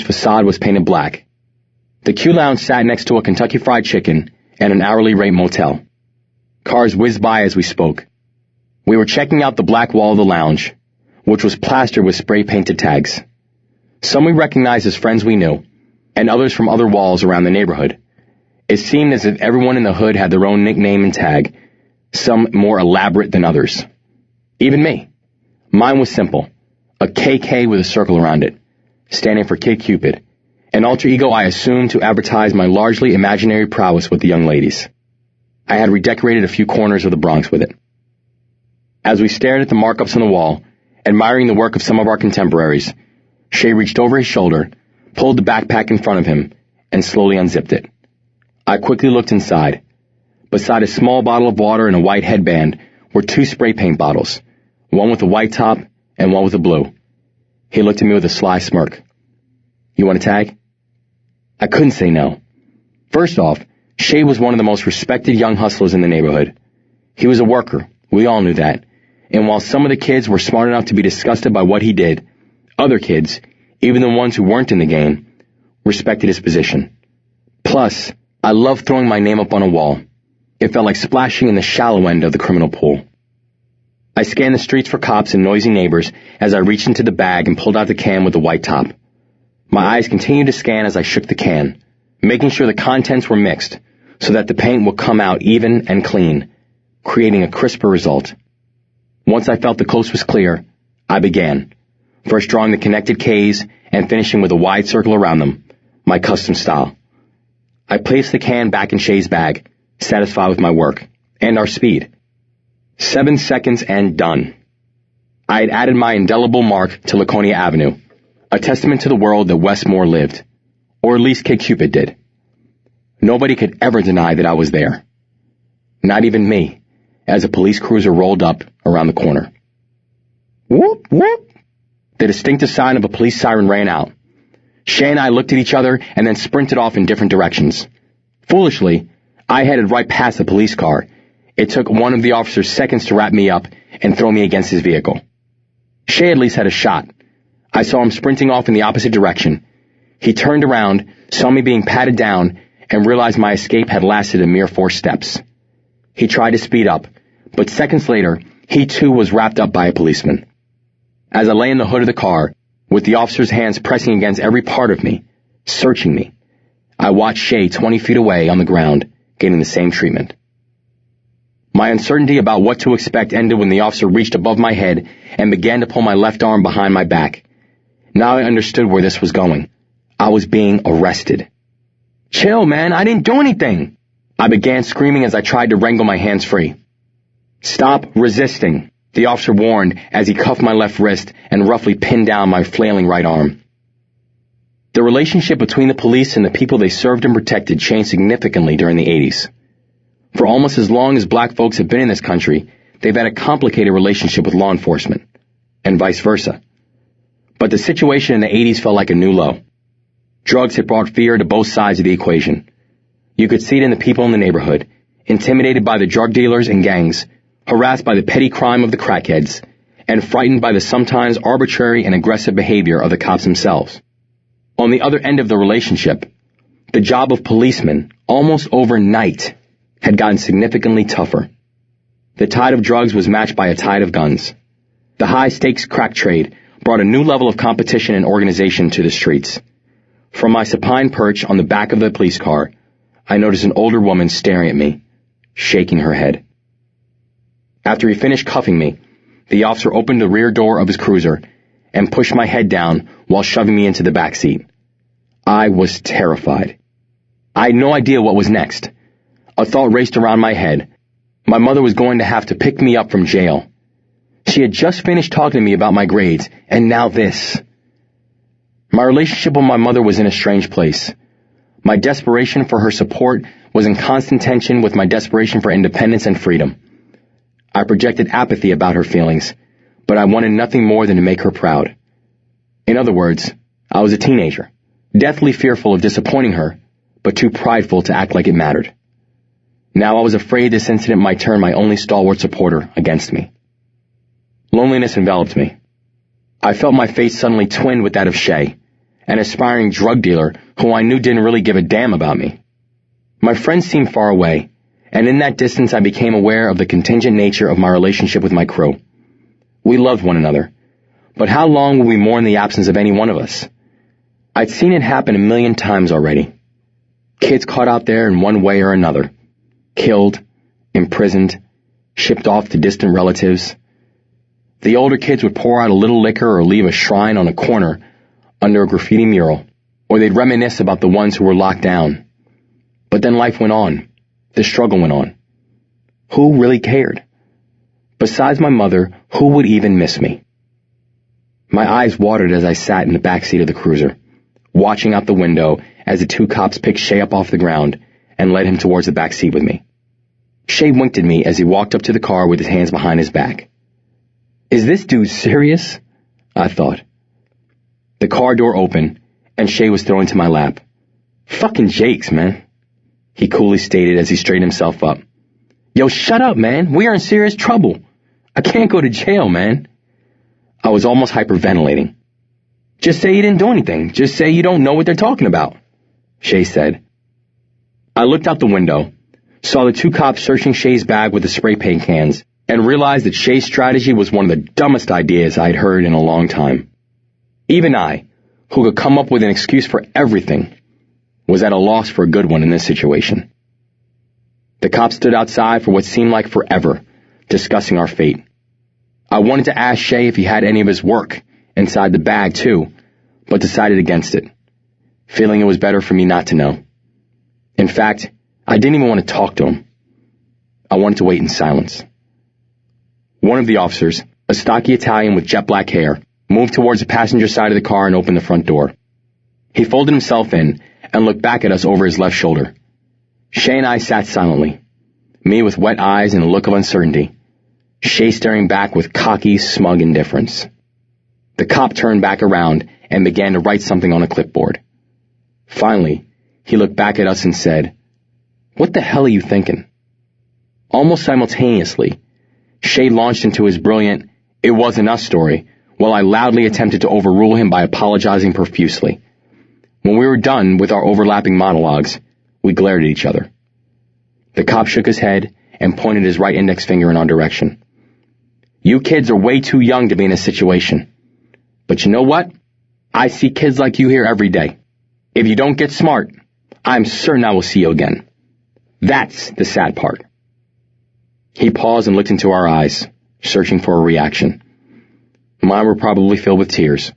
facade was painted black. The Q Lounge sat next to a Kentucky Fried Chicken and an hourly rate motel. Cars whizzed by as we spoke. We were checking out the black wall of the lounge, which was plastered with spray-painted tags. Some we recognized as friends we knew, and others from other walls around the neighborhood. It seemed as if everyone in the hood had their own nickname and tag, some more elaborate than others. Even me. Mine was simple, a KK with a circle around it, standing for Kid Cupid, an alter ego I assumed to advertise my largely imaginary prowess with the young ladies. I had redecorated a few corners of the Bronx with it. As we stared at the markups on the wall, admiring the work of some of our contemporaries, Shay reached over his shoulder, pulled the backpack in front of him, and slowly unzipped it. I quickly looked inside. Beside a small bottle of water and a white headband were 2 spray paint bottles, one with a white top and one with a blue. He looked at me with a sly smirk. "You want a tag?" I couldn't say no. First off, Shay was one of the most respected young hustlers in the neighborhood. He was a worker, we all knew that, and while some of the kids were smart enough to be disgusted by what he did, other kids, even the ones who weren't in the game, respected his position. Plus, I loved throwing my name up on a wall. It felt like splashing in the shallow end of the criminal pool. I scanned the streets for cops and noisy neighbors as I reached into the bag and pulled out the can with the white top. My eyes continued to scan as I shook the can, making sure the contents were mixed so that the paint would come out even and clean, creating a crisper result. Once I felt the coast was clear, I began, first drawing the connected Ks and finishing with a wide circle around them, my custom style. I placed the can back in Shay's bag, satisfied with my work, and our speed. 7 seconds and done. I had added my indelible mark to Laconia Avenue, a testament to the world that Westmore lived, or at least Kid Cupid did. Nobody could ever deny that I was there. Not even me, as a police cruiser rolled up around the corner. Whoop, whoop. The distinctive sound of a police siren rang out. Shay and I looked at each other and then sprinted off in different directions. Foolishly, I headed right past the police car. It took one of the officers seconds to wrap me up and throw me against his vehicle. Shay at least had a shot. I saw him sprinting off in the opposite direction. He turned around, saw me being patted down, and realized my escape had lasted a mere 4 steps. He tried to speed up, but seconds later, he too was wrapped up by a policeman. As I lay in the hood of the car, with the officer's hands pressing against every part of me, searching me, I watched Shay 20 feet away on the ground, getting the same treatment. My uncertainty about what to expect ended when the officer reached above my head and began to pull my left arm behind my back. Now I understood where this was going. I was being arrested. "Chill, man, I didn't do anything!" I began screaming as I tried to wrangle my hands free. "Stop resisting," the officer warned as he cuffed my left wrist and roughly pinned down my flailing right arm. The relationship between the police and the people they served and protected changed significantly during the 80s. For almost as long as black folks have been in this country, they've had a complicated relationship with law enforcement, and vice versa. But the situation in the 80s felt like a new low. Drugs had brought fear to both sides of the equation. You could see it in the people in the neighborhood, intimidated by the drug dealers and gangs, harassed by the petty crime of the crackheads, and frightened by the sometimes arbitrary and aggressive behavior of the cops themselves. On the other end of the relationship, the job of policeman, almost overnight, had gotten significantly tougher. The tide of drugs was matched by a tide of guns. The high-stakes crack trade brought a new level of competition and organization to the streets. From my supine perch on the back of the police car, I noticed an older woman staring at me, shaking her head. After he finished cuffing me, the officer opened the rear door of his cruiser and pushed my head down while shoving me into the back seat. I was terrified. I had no idea what was next. A thought raced around my head. My mother was going to have to pick me up from jail. She had just finished talking to me about my grades, and now this. My relationship with my mother was in a strange place. My desperation for her support was in constant tension with my desperation for independence and freedom. I projected apathy about her feelings, but I wanted nothing more than to make her proud. In other words, I was a teenager, deathly fearful of disappointing her, but too prideful to act like it mattered. Now I was afraid this incident might turn my only stalwart supporter against me. Loneliness enveloped me. I felt my face suddenly twinned with that of Shay. an aspiring drug dealer who I knew didn't really give a damn about me. My friends seemed far away, and in that distance I became aware of the contingent nature of my relationship with my crew. We loved one another, but how long would we mourn the absence of any one of us? I'd seen it happen a million times already. Kids caught out there in one way or another. Killed, imprisoned, shipped off to distant relatives. The older kids would pour out a little liquor or leave a shrine on a corner under a graffiti mural, or they'd reminisce about the ones who were locked down. But then life went on. The struggle went on. Who really cared? Besides my mother, who would even miss me? My eyes watered as I sat in the back seat of the cruiser, watching out the window as the two cops picked Shay up off the ground and led him towards the back seat with me. Shay winked at me as he walked up to the car with his hands behind his back. Is this dude serious? I thought. The car door opened, and Shay was thrown into my lap. Fucking Jakes, man, he coolly stated as he straightened himself up. Yo, shut up, man. We are in serious trouble. I can't go to jail, man. I was almost hyperventilating. Just say you didn't do anything. Just say you don't know what they're talking about, Shay said. I looked out the window, saw the two cops searching Shay's bag with the spray paint cans, and realized that Shay's strategy was one of the dumbest ideas I'd heard in a long time. Even I, who could come up with an excuse for everything, was at a loss for a good one in this situation. The cops stood outside for what seemed like forever, discussing our fate. I wanted to ask Shay if he had any of his work inside the bag too, but decided against it, feeling it was better for me not to know. In fact, I didn't even want to talk to him. I wanted to wait in silence. One of the officers, a stocky Italian with jet black hair, moved towards the passenger side of the car and opened the front door. He folded himself in and looked back at us over his left shoulder. Shay and I sat silently, me with wet eyes and a look of uncertainty, Shay staring back with cocky, smug indifference. The cop turned back around and began to write something on a clipboard. Finally, he looked back at us and said, "What the hell are you thinking?" Almost simultaneously, Shay launched into his brilliant, "It wasn't us" story, while I loudly attempted to overrule him by apologizing profusely. When we were done with our overlapping monologues, we glared at each other. The cop shook his head and pointed his right index finger in our direction. "You kids are way too young to be in a situation. But you know what? I see kids like you here every day. If you don't get smart, I'm certain I will see you again. That's the sad part." He paused and looked into our eyes, searching for a reaction. Mine were probably filled with tears.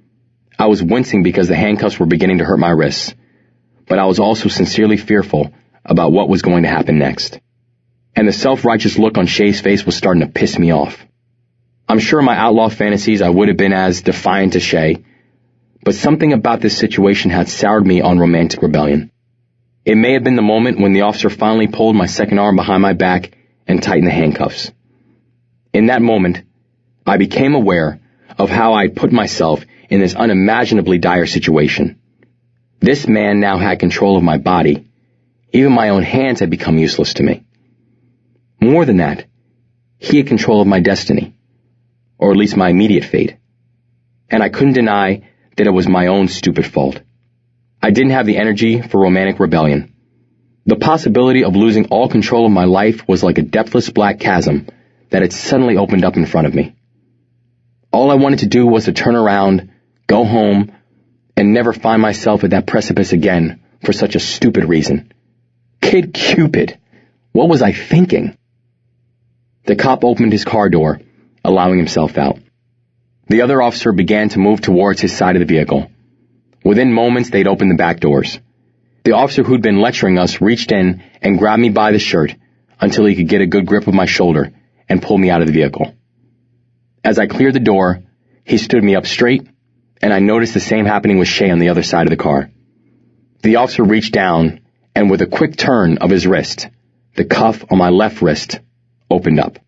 I was wincing because the handcuffs were beginning to hurt my wrists, but I was also sincerely fearful about what was going to happen next. And the self-righteous look on Shay's face was starting to piss me off. I'm sure in my outlaw fantasies I would have been as defiant as Shay, but something about this situation had soured me on romantic rebellion. It may have been the moment when the officer finally pulled my second arm behind my back and tightened the handcuffs. In that moment, I became aware of how I'd put myself in this unimaginably dire situation. This man now had control of my body. Even my own hands had become useless to me. More than that, he had control of my destiny, or at least my immediate fate. And I couldn't deny that it was my own stupid fault. I didn't have the energy for romantic rebellion. The possibility of losing all control of my life was like a depthless black chasm that had suddenly opened up in front of me. All I wanted to do was to turn around, go home, and never find myself at that precipice again for such a stupid reason. Kid Cupid! What was I thinking? The cop opened his car door, allowing himself out. The other officer began to move towards his side of the vehicle. Within moments, they'd opened the back doors. The officer who'd been lecturing us reached in and grabbed me by the shirt until he could get a good grip of my shoulder and pull me out of the vehicle. As I cleared the door, he stood me up straight, and I noticed the same happening with Shay on the other side of the car. The officer reached down, and with a quick turn of his wrist, the cuff on my left wrist opened up.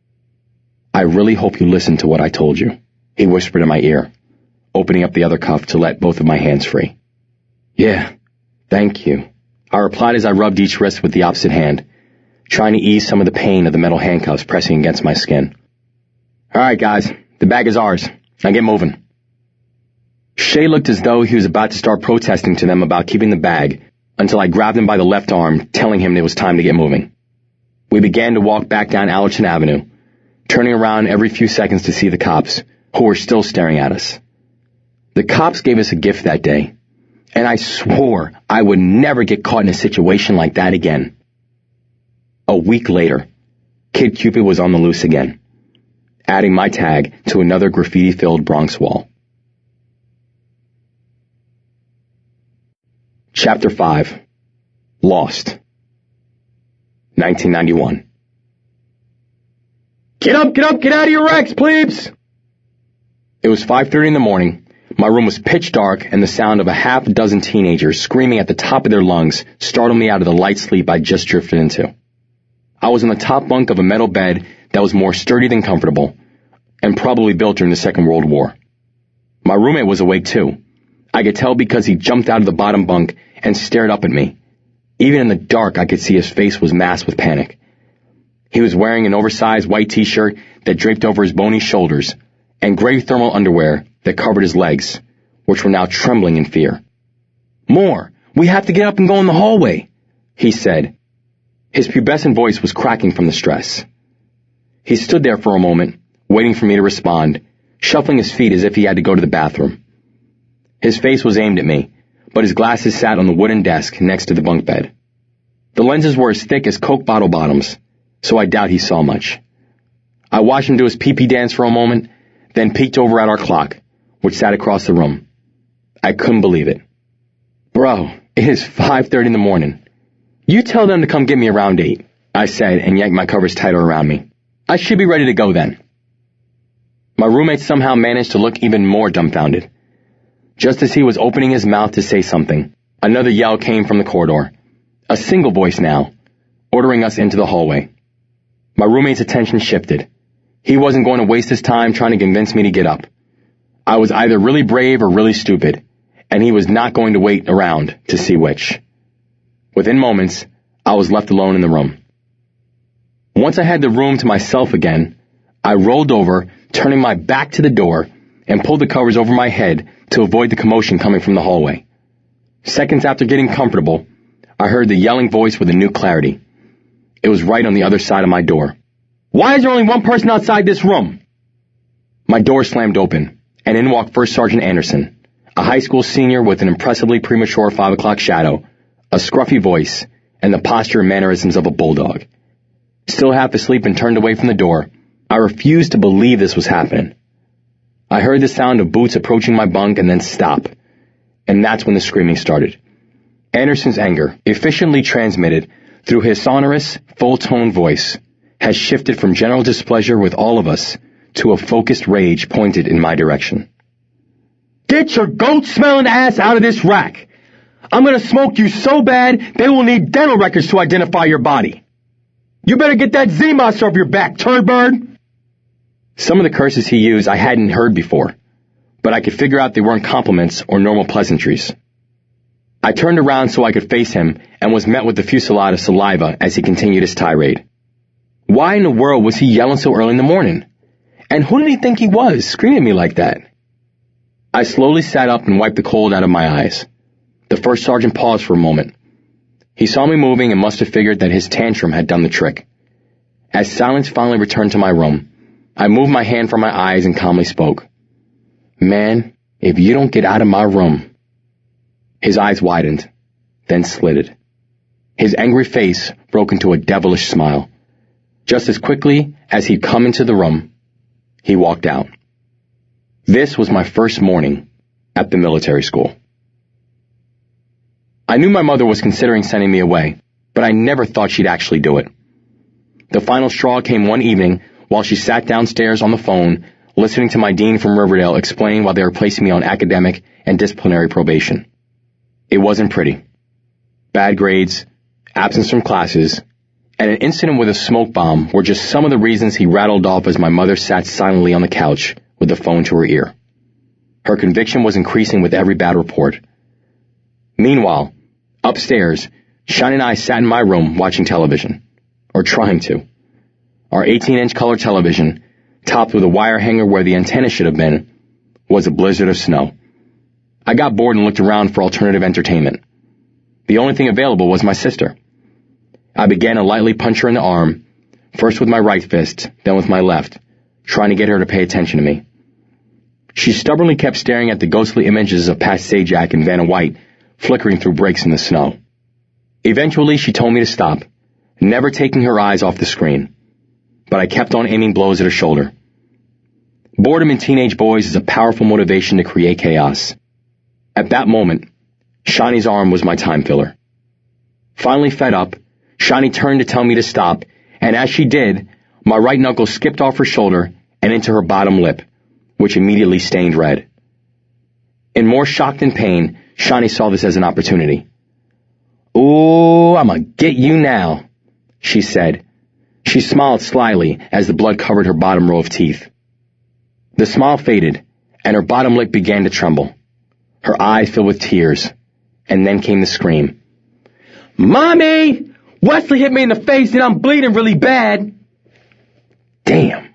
"I really hope you listened to what I told you," he whispered in my ear, opening up the other cuff to let both of my hands free. "Yeah, thank you," I replied as I rubbed each wrist with the opposite hand, trying to ease some of the pain of the metal handcuffs pressing against my skin. "All right, guys, the bag is ours. Now get moving." Shay looked as though he was about to start protesting to them about keeping the bag, until I grabbed him by the left arm, telling him it was time to get moving. We began to walk back down Allerton Avenue, turning around every few seconds to see the cops, who were still staring at us. The cops gave us a gift that day, and I swore I would never get caught in a situation like that again. A week later, Kid Cupid was on the loose again, adding my tag to another graffiti-filled Bronx wall. Chapter 5. Lost. 1991. Get up, get out of your wrecks, plebes! It was 5:30 in the morning. My room was pitch dark, and the sound of a half dozen teenagers screaming at the top of their lungs startled me out of the light sleep I just drifted into. I was on the top bunk of a metal bed that was more sturdy than comfortable, and probably built during the Second World War. My roommate was awake too. I could tell because he jumped out of the bottom bunk and stared up at me. Even in the dark, I could see his face was masked with panic. He was wearing an oversized white t-shirt that draped over his bony shoulders, and gray thermal underwear that covered his legs, which were now trembling in fear. "More! We have to get up and go in the hallway," he said. His pubescent voice was cracking from the stress. He stood there for a moment, waiting for me to respond, shuffling his feet as if he had to go to the bathroom. His face was aimed at me, but his glasses sat on the wooden desk next to the bunk bed. The lenses were as thick as Coke bottle bottoms, so I doubt he saw much. I watched him do his pee-pee dance for a moment, then peeked over at our clock, which sat across the room. I couldn't believe it. "Bro, it is 5:30 in the morning. You tell them to come get me around 8, I said and yanked my covers tighter around me. I should be ready to go then. My roommate somehow managed to look even more dumbfounded. Just as he was opening his mouth to say something, another yell came from the corridor. A single voice now, ordering us into the hallway. My roommate's attention shifted. He wasn't going to waste his time trying to convince me to get up. I was either really brave or really stupid, and he was not going to wait around to see which. Within moments, I was left alone in the room. Once I had the room to myself again, I rolled over, turning my back to the door, and pulled the covers over my head to avoid the commotion coming from the hallway. Seconds after getting comfortable, I heard the yelling voice with a new clarity. It was right on the other side of my door. "Why is there only one person outside this room?" My door slammed open, and in walked First Sergeant Anderson, a high school senior with an impressively premature 5 o'clock shadow, a scruffy voice, and the posture and mannerisms of a bulldog. Still half asleep and turned away from the door, I refused to believe this was happening. I heard the sound of boots approaching my bunk and then stop, and that's when the screaming started. Anderson's anger, efficiently transmitted through his sonorous, full-tone voice, has shifted from general displeasure with all of us to a focused rage pointed in my direction. "Get your goat-smelling ass out of this rack! I'm gonna smoke you so bad they will need dental records to identify your body! You better get that Z-monster off your back, turnbird!" Some of the curses he used I hadn't heard before, but I could figure out they weren't compliments or normal pleasantries. I turned around so I could face him and was met with a fusillade of saliva as he continued his tirade. Why in the world was he yelling so early in the morning? And who did he think he was, screaming at me like that? I slowly sat up and wiped the cold out of my eyes. The first sergeant paused for a moment. He saw me moving and must have figured that his tantrum had done the trick. As silence finally returned to my room, I moved my hand from my eyes and calmly spoke. "Man, if you don't get out of my room..." His eyes widened, then slitted. His angry face broke into a devilish smile. Just as quickly as he'd come into the room, he walked out. This was my first morning at the military school. I knew my mother was considering sending me away, but I never thought she'd actually do it. The final straw came one evening while she sat downstairs on the phone, listening to my dean from Riverdale explain why they were placing me on academic and disciplinary probation. It wasn't pretty. Bad grades, absence from classes, and an incident with a smoke bomb were just some of the reasons he rattled off as my mother sat silently on the couch with the phone to her ear. Her conviction was increasing with every bad report. Meanwhile, upstairs, Shine and I sat in my room watching television, or trying to. Our 18-inch color television, topped with a wire hanger where the antenna should have been, was a blizzard of snow. I got bored and looked around for alternative entertainment. The only thing available was my sister. I began to lightly punch her in the arm, first with my right fist, then with my left, trying to get her to pay attention to me. She stubbornly kept staring at the ghostly images of Pat Sajak and Vanna White flickering through breaks in the snow. Eventually, she told me to stop, never taking her eyes off the screen. But I kept on aiming blows at her shoulder. Boredom in teenage boys is a powerful motivation to create chaos. At that moment, Shani's arm was my time filler. Finally fed up, Shani turned to tell me to stop, and as she did, my right knuckle skipped off her shoulder and into her bottom lip, which immediately stained red. In more shock than pain, Shani saw this as an opportunity. "Ooh, I'ma get you now," she said. She smiled slyly as the blood covered her bottom row of teeth. The smile faded, and her bottom lip began to tremble. Her eyes filled with tears, and then came the scream. "Mommy! Wesley hit me in the face and I'm bleeding really bad!" Damn.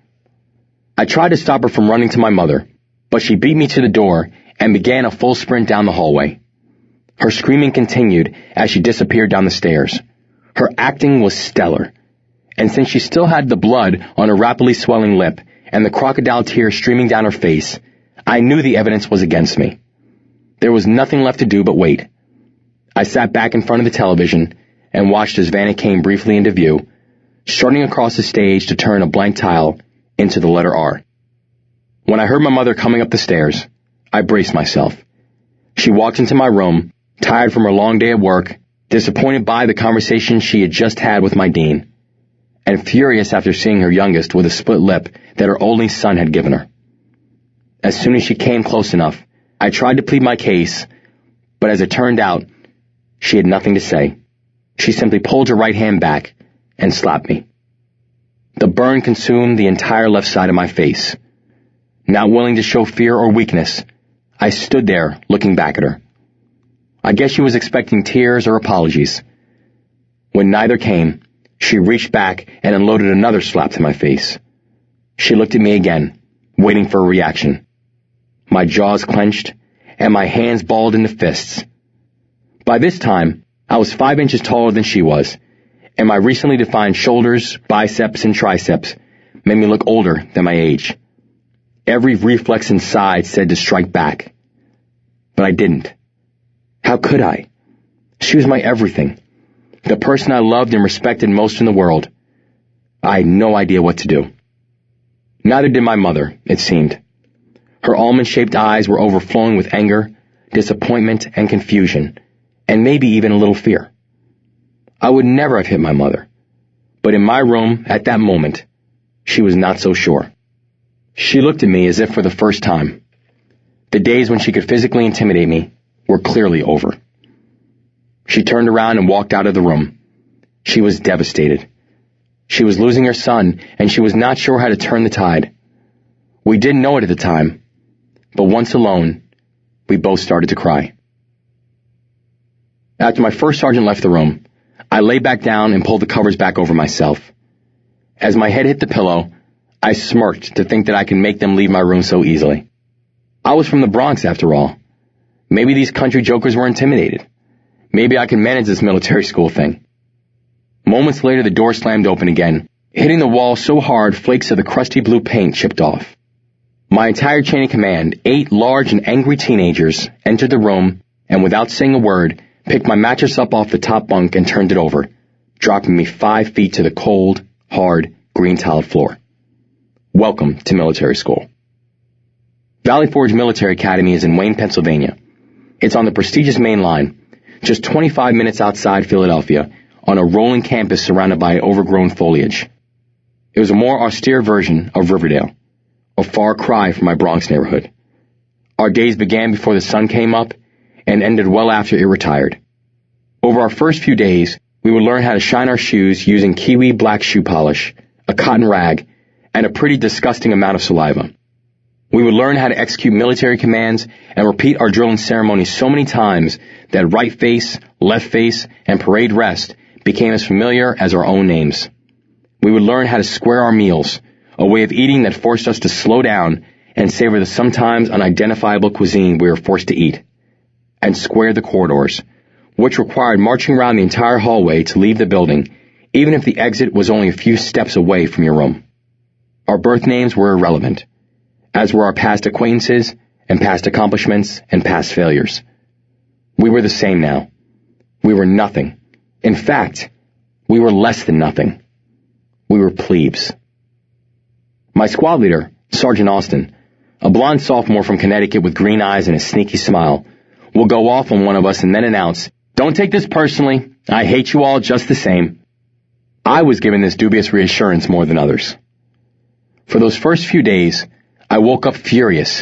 I tried to stop her from running to my mother, but she beat me to the door and began a full sprint down the hallway. Her screaming continued as she disappeared down the stairs. Her acting was stellar, and since she still had the blood on her rapidly swelling lip and the crocodile tears streaming down her face, I knew the evidence was against me. There was nothing left to do but wait. I sat back in front of the television and watched as Vanna came briefly into view, strutting across the stage to turn a blank tile into the letter R. When I heard my mother coming up the stairs, I braced myself. She walked into my room, tired from her long day at work, disappointed by the conversation she had just had with my dean, and furious after seeing her youngest with a split lip that her only son had given her. As soon as she came close enough, I tried to plead my case, but as it turned out, she had nothing to say. She simply pulled her right hand back and slapped me. The burn consumed the entire left side of my face. Not willing to show fear or weakness, I stood there looking back at her. I guess she was expecting tears or apologies. When neither came, she reached back and unloaded another slap to my face. She looked at me again, waiting for a reaction. My jaws clenched, and my hands balled into fists. By this time, I was 5 inches taller than she was, and my recently defined shoulders, biceps, and triceps made me look older than my age. Every reflex inside said to strike back. But I didn't. How could I? She was my everything, the person I loved and respected most in the world. I had no idea what to do. Neither did my mother, it seemed. Her almond-shaped eyes were overflowing with anger, disappointment, and confusion, and maybe even a little fear. I would never have hit my mother, but in my room, at that moment, she was not so sure. She looked at me as if for the first time. The days when she could physically intimidate me were clearly over. She turned around and walked out of the room. She was devastated. She was losing her son, and she was not sure how to turn the tide. We didn't know it at the time, but once alone, we both started to cry. After my first sergeant left the room, I lay back down and pulled the covers back over myself. As my head hit the pillow, I smirked to think that I could make them leave my room so easily. I was from the Bronx, after all. Maybe these country jokers were intimidated. Maybe I could manage this military school thing. Moments later, the door slammed open again, hitting the wall so hard flakes of the crusty blue paint chipped off. My entire chain of command, 8 large and angry teenagers, entered the room and without saying a word, picked my mattress up off the top bunk and turned it over, dropping me 5 feet to the cold, hard, green-tiled floor. Welcome to military school. Valley Forge Military Academy is in Wayne, Pennsylvania. It's on the prestigious Main Line, just 25 minutes outside Philadelphia, on a rolling campus surrounded by overgrown foliage. It was a more austere version of Riverdale, a far cry from my Bronx neighborhood. Our days began before the sun came up and ended well after it retired. Over our first few days, we would learn how to shine our shoes using kiwi black shoe polish, a cotton rag, and a pretty disgusting amount of saliva. We would learn how to execute military commands and repeat our drilling ceremony so many times that right face, left face, and parade rest became as familiar as our own names. We would learn how to square our meals, a way of eating that forced us to slow down and savor the sometimes unidentifiable cuisine we were forced to eat. and square the corridors, which required marching around the entire hallway to leave the building, even if the exit was only a few steps away from your room. Our birth names were irrelevant, as were our past acquaintances and past accomplishments and past failures. We were the same now. We were nothing. In fact, we were less than nothing. We were plebes. My squad leader, Sergeant Austin, a blonde sophomore from Connecticut with green eyes and a sneaky smile, will go off on one of us and then announce, "Don't take this personally. I hate you all just the same." I was given this dubious reassurance more than others. For those first few days, I woke up furious